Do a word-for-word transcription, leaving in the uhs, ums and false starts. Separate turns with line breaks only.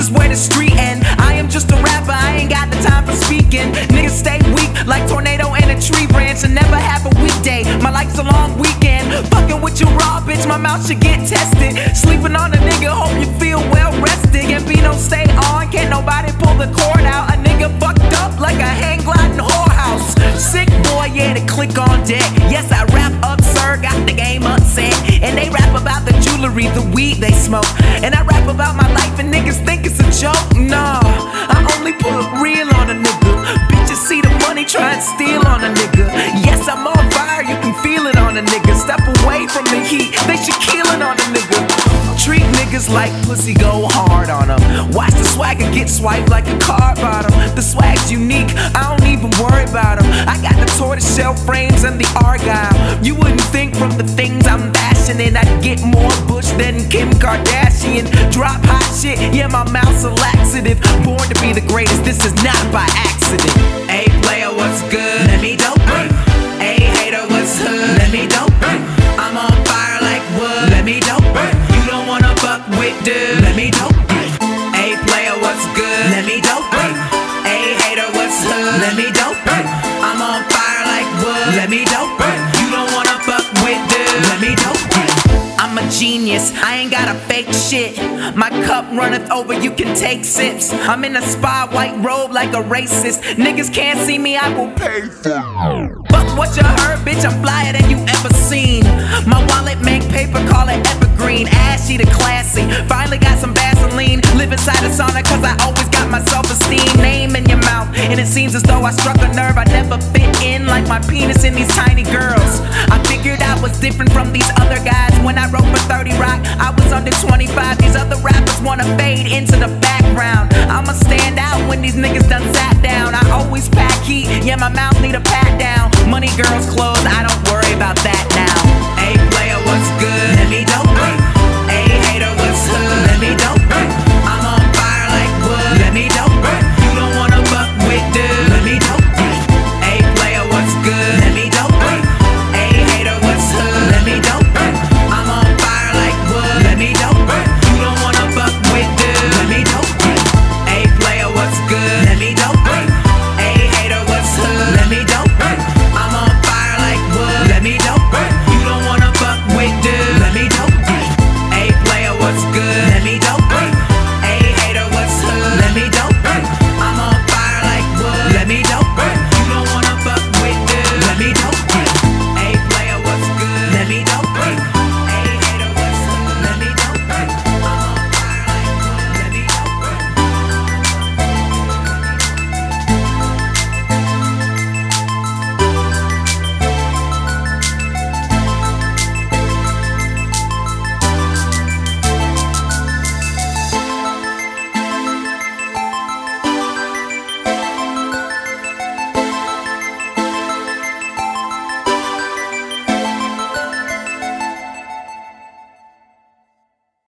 is where the street end. I am just a rapper, I ain't got the time for speaking. Niggas stay weak like tornado in a tree branch and never have a weekday. My life's a long weekend. Fucking with you raw, bitch, my mouth should get tested. Sleeping on a nigga, hope you feel well rested. And be don't stay on, can't nobody pull the cord out. A nigga fucked up like a hang gliding whorehouse. Sick boy, yeah, to click on deck. Yes, I rap absurd, got the game upset. And they rap about the jewelry, the weed they smoke. And I rap about my life and niggas think it's a joke. Nah, I only put real on a nigga. Bitches see the money, try and steal on a nigga. Yes, I'm on fire, you can feel it on a nigga. Step away from the heat, they should kill it on a nigga. Treat niggas like pussy, go hard on them. Watch the swagger get swiped like a card bottom. The swag's unique, I don't even worry about them. I got the tortoiseshell frames and the argyle. You wouldn't think from the things I'm bashing in I'd get more bush than Kim Kardashian. Drop hot shit, yeah, my mouth's a laxative. Born to be the greatest, this is not by accident. Hey player, what's good? Let me dope it. Hey hater, what's hood? Let me dope it. I'm on fire like wood. Let me dope it. You don't wanna fuck with dude. Let me dope it. Hey player, what's good? Let me dope it. Hey hater, what's hood? Let me dope it. I'm on fire like wood. Let me dope it. You don't wanna fuck with dude. Let me dope it. I'm a genius, I ain't got a fake shit. My cup runneth over, you can take sips. I'm in a spa, white robe like a racist. Niggas can't see me, I will pay for it. Fuck what you heard, bitch, I'm flyer than you ever seen. My wallet make paper, call it evergreen. Ashy to classy, finally got some Vaseline. Live inside a sauna cause I always got my self-esteem. Name in your mouth, and it seems as though I struck a nerve. I never fit in like my penis in these tiny girls. I figured I was different from these other guys. When I wrote for thirty Rock, I was under twenty-five. These other rappers wanna fade into the background. I'ma stand out when these niggas done sat down. I always pack heat, yeah, my mouth need a pat down. Money, girls, clothes, I don't worry about that now. Hey player, what's good? Let me know.